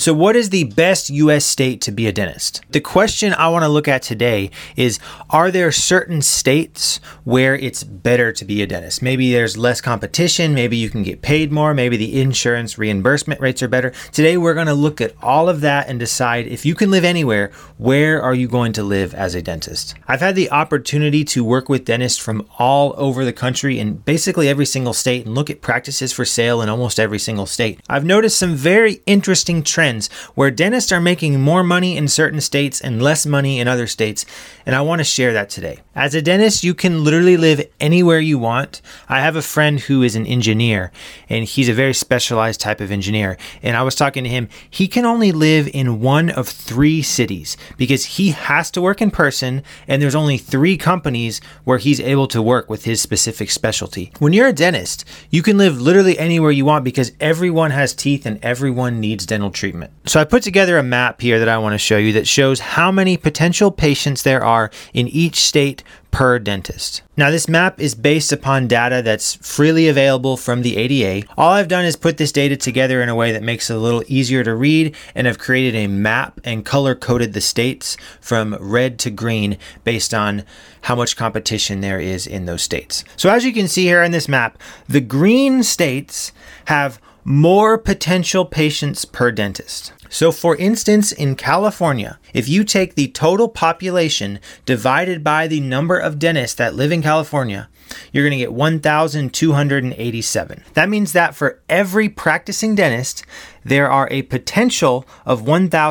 So what is the best US state to be a dentist? The question I want to look at today is, are there certain states where it's better to be a dentist? Maybe there's less competition, maybe you can get paid more, maybe the insurance reimbursement rates are better. Today we're going to look at all of that and decide if you can live anywhere, where are you going to live as a dentist? I've had the opportunity to work with dentists from all over the country in basically every single state and look at practices for sale in almost every single state. I've noticed some very interesting trends where dentists are making more money in certain states and less money in other states, and I want to share that today. As a dentist, you can literally live anywhere you want. I have a friend who is an engineer, and he's a very specialized type of engineer, and I was talking to him. He can only live in one of 3 cities because he has to work in person, and there's only 3 companies where he's able to work with his specific specialty. When you're a dentist, you can live literally anywhere you want because everyone has teeth and everyone needs dental treatment. So I put together a map here that I want to show you that shows how many potential patients there are in each state per dentist. Now this map is based upon data that's freely available from the ADA. All I've done is put this data together in a way that makes it a little easier to read, and I've created a map and color coded the states from red to green based on how much competition there is in those states. So as you can see here in this map, the green states have more potential patients per dentist. So for instance, in California, if you take the total population divided by the number of dentists that live in California, you're going to get 1,287. That means that for every practicing dentist, there are a potential of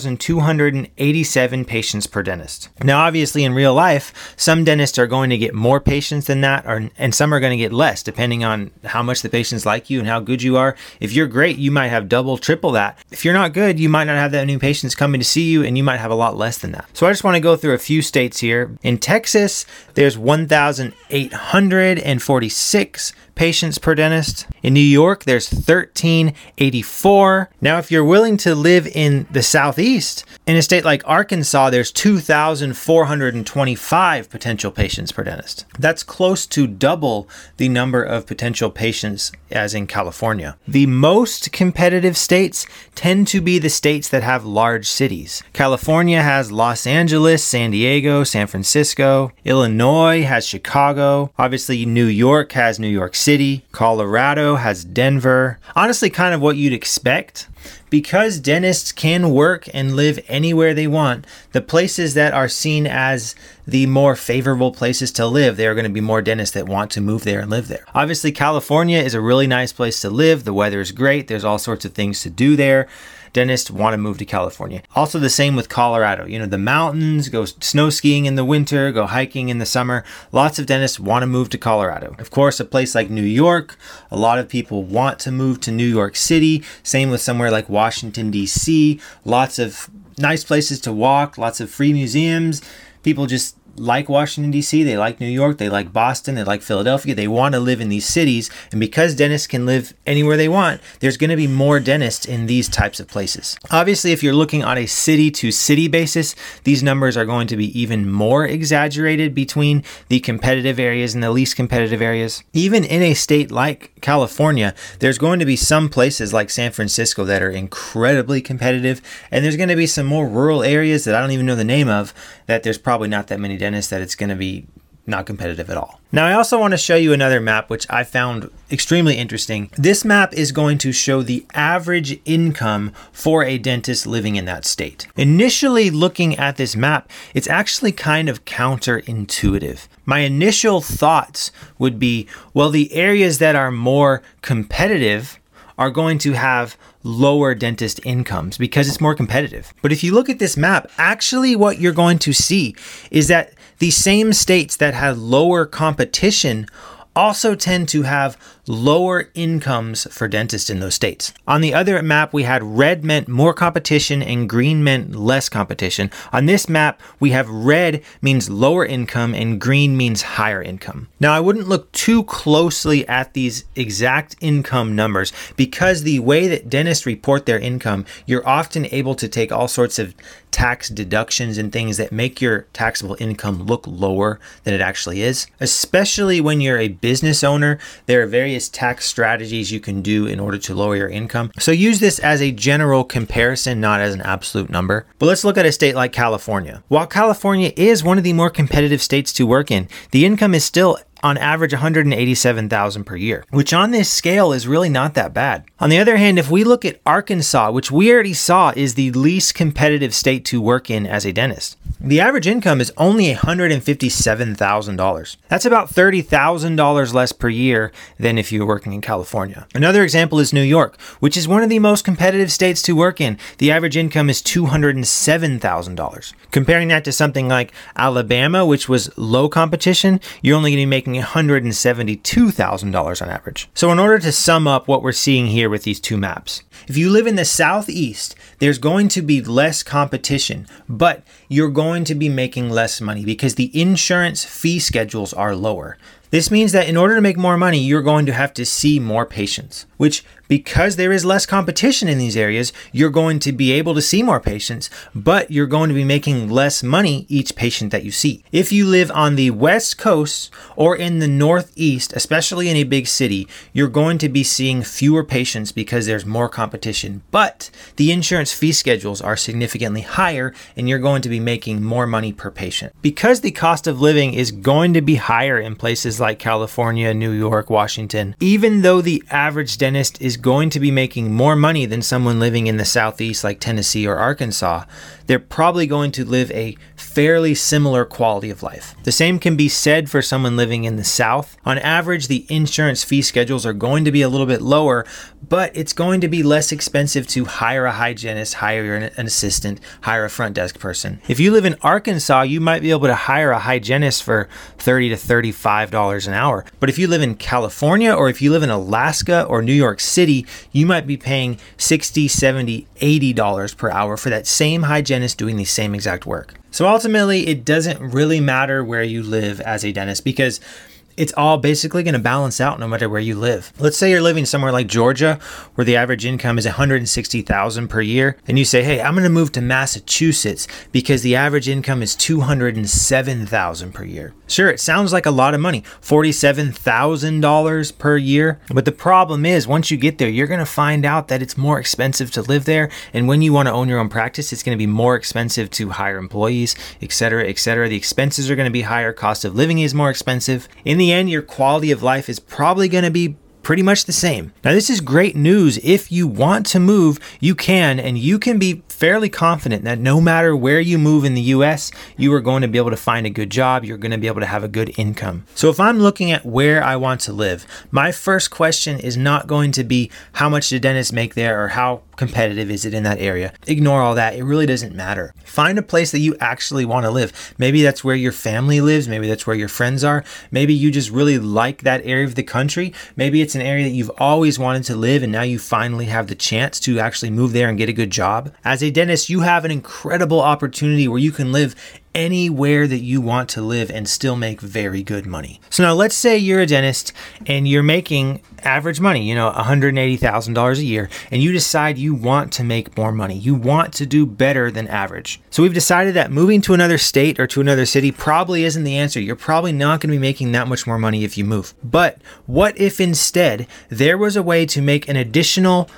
1,287 patients per dentist. Now, obviously, in real life, some dentists are going to get more patients than that, and some are going to get less, depending on how much the patients like you and how good you are. If you're great, you might have double, triple that. If you're not good, you might not have that many patients coming to see you, and you might have a lot less than that. So I just want to go through a few states here. In Texas, there's 1,846 patients per dentist. In New York, there's 1,384. Now, if you're willing to live in the Southeast, in a state like Arkansas, there's 2,425 potential patients per dentist. That's close to double the number of potential patients as in California. The most competitive states tend to be the states that have large cities. California has Los Angeles, San Diego, San Francisco. Illinois has Chicago. Obviously, New York has New York City. Colorado has Denver. Honestly, kind of what you'd expect. Because dentists can work and live anywhere they want, the places that are seen as the more favorable places to live, there are going to be more dentists that want to move there and live there. Obviously, California is a really nice place to live. The weather is great. There's all sorts of things to do there. Dentists want to move to California. Also the same with Colorado. You know, the mountains, go snow skiing in the winter, go hiking in the summer. Lots of dentists want to move to Colorado. Of course, a place like New York, a lot of people want to move to New York City. Same with somewhere like Washington, D.C. Lots of nice places to walk, lots of free museums. People just like Washington, D.C., they like New York, they like Boston, they like Philadelphia. They want to live in these cities. And because dentists can live anywhere they want, there's going to be more dentists in these types of places. Obviously, if you're looking on a city-to-city basis, these numbers are going to be even more exaggerated between the competitive areas and the least competitive areas. Even in a state like California, there's going to be some places like San Francisco that are incredibly competitive, and there's going to be some more rural areas that I don't even know the name of that there's probably not that many dentists, that it's going to be not competitive at all. Now, I also want to show you another map, which I found extremely interesting. This map is going to show the average income for a dentist living in that state. Initially looking at this map, it's actually kind of counterintuitive. My initial thoughts would be, well, the areas that are more competitive are going to have lower dentist incomes because it's more competitive. But if you look at this map, actually what you're going to see is that the same states that had lower competition also tend to have lower incomes for dentists in those states. On the other map, we had red meant more competition and green meant less competition. On this map, we have red means lower income and green means higher income. Now, I wouldn't look too closely at these exact income numbers because the way that dentists report their income, you're often able to take all sorts of tax deductions and things that make your taxable income look lower than it actually is. Especially when you're a business owner, there are various various tax strategies you can do in order to lower your income. So use this as a general comparison, not as an absolute number. But let's look at a state like California. While California is one of the more competitive states to work in, the income is still on average $187,000 per year, which on this scale is really not that bad. On the other hand, if we look at Arkansas, which we already saw is the least competitive state to work in as a dentist, the average income is only $157,000. That's about $30,000 less per year than if you were working in California. Another example is New York, which is one of the most competitive states to work in. The average income is $207,000. Comparing that to something like Alabama, which was low competition, you're only going to be making $172,000 on average. So in order to sum up what we're seeing here with these two maps, if you live in the Southeast, there's going to be less competition, but you're going to be making less money because the insurance fee schedules are lower. This means that in order to make more money, you're going to have to see more patients, which because there is less competition in these areas, you're going to be able to see more patients, but you're going to be making less money each patient that you see. If you live on the West Coast or in the Northeast, especially in a big city, you're going to be seeing fewer patients because there's more competition, but the insurance fee schedules are significantly higher and you're going to be making more money per patient. Because the cost of living is going to be higher in places like California, New York, Washington, even though the average dentist is going to be making more money than someone living in the Southeast like Tennessee or Arkansas, they're probably going to live a fairly similar quality of life. The same can be said for someone living in the South. On average, the insurance fee schedules are going to be a little bit lower, but it's going to be less expensive to hire a hygienist, hire an assistant, hire a front desk person. If you live in Arkansas, you might be able to hire a hygienist for $30 to $35 an hour. But if you live in California or if you live in Alaska or New York City, you might be paying $60, $70, $80 per hour for that same hygienist doing the same exact work. So ultimately, it doesn't really matter where you live as a dentist because it's all basically going to balance out no matter where you live. Let's say you're living somewhere like Georgia, where the average income is $160,000 per year, and you say, hey, I'm going to move to Massachusetts because the average income is $207,000 per year. Sure, it sounds like a lot of money, $47,000 per year. But the problem is, once you get there, you're going to find out that it's more expensive to live there. And when you want to own your own practice, it's going to be more expensive to hire employees, et cetera, et cetera. The expenses are going to be higher. Cost of living is more expensive. In the end, your quality of life is probably going to be pretty much the same. Now, this is great news. If you want to move, you can, and you can be fairly confident that no matter where you move in the US, you are going to be able to find a good job. You're going to be able to have a good income. So if I'm looking at where I want to live, my first question is not going to be how much do dentists make there or how competitive is it in that area. Ignore all that. It really doesn't matter. Find a place that you actually want to live. Maybe that's where your family lives. Maybe that's where your friends are. Maybe you just really like that area of the country. Maybe it's an area that you've always wanted to live and now you finally have the chance to actually move there and get a good job. As a dentist, you have an incredible opportunity where you can live anywhere that you want to live and still make very good money. So now let's say you're a dentist and you're making average money, $180,000 a year, and you decide you want to make more money. You want to do better than average. So we've decided that moving to another state or to another city probably isn't the answer. You're probably not going to be making that much more money if you move. But what if instead there was a way to make an additional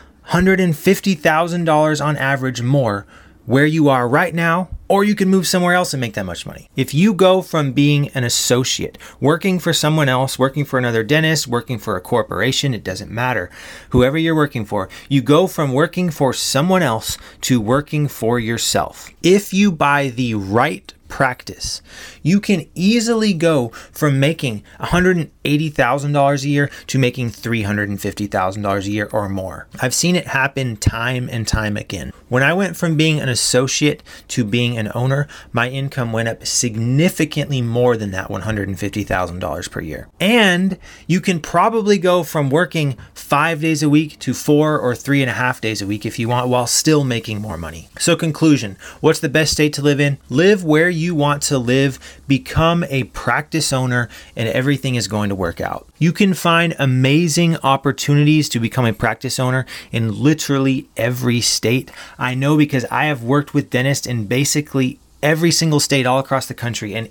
$150,000 on average more where you are right now, or you can move somewhere else and make that much money? If you go from being an associate, working for someone else, working for another dentist, working for a corporation, it doesn't matter, whoever you're working for, you go from working for someone else to working for yourself. If you buy the right practice, you can easily go from making $180,000 a year to making $350,000 a year or more. I've seen it happen time and time again. When I went from being an associate to being an owner, my income went up significantly more than that $150,000 per year. And you can probably go from working 5 days a week to 4 or 3.5 days a week if you want, while still making more money. So conclusion, what's the best state to live in? Live where you want to live, become a practice owner, and everything is going to work out. You can find amazing opportunities to become a practice owner in literally every state. I know because I have worked with dentists in basically every single state all across the country, and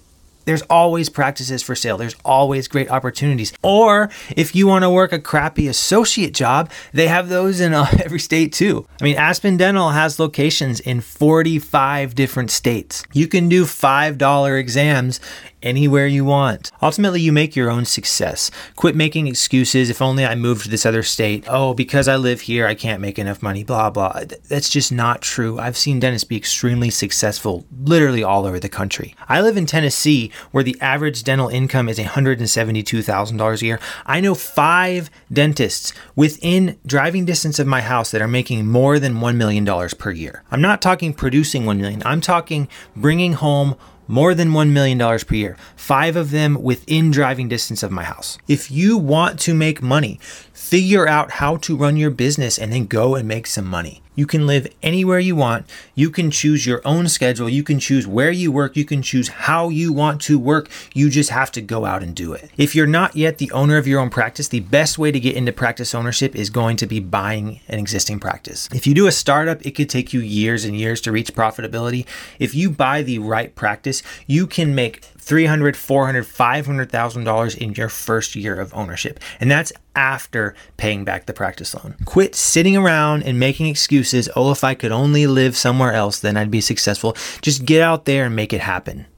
There's always practices for sale. There's always great opportunities. Or if you want to work a crappy associate job, they have those in every state too. I mean, Aspen Dental has locations in 45 different states. You can do $5 exams anywhere you want. Ultimately, you make your own success. Quit making excuses. If only I moved to this other state. Oh, because I live here, I can't make enough money, blah, blah. That's just not true. I've seen dentists be extremely successful literally all over the country. I live in Tennessee, where the average dental income is $172,000 a year. I know 5 dentists within driving distance of my house that are making more than $1 million per year. I'm not talking producing $1 million. I'm talking bringing home more than $1 million per year. 5 of them within driving distance of my house. If you want to make money, figure out how to run your business and then go and make some money. You can live anywhere you want. You can choose your own schedule. You can choose where you work. You can choose how you want to work. You just have to go out and do it. If you're not yet the owner of your own practice, the best way to get into practice ownership is going to be buying an existing practice. If you do a startup, it could take you years and years to reach profitability. If you buy the right practice, you can make $300,000, $400,000, $500,000 in your first year of ownership. And that's after paying back the practice loan. Quit sitting around and making excuses. Oh, if I could only live somewhere else, then I'd be successful. Just get out there and make it happen.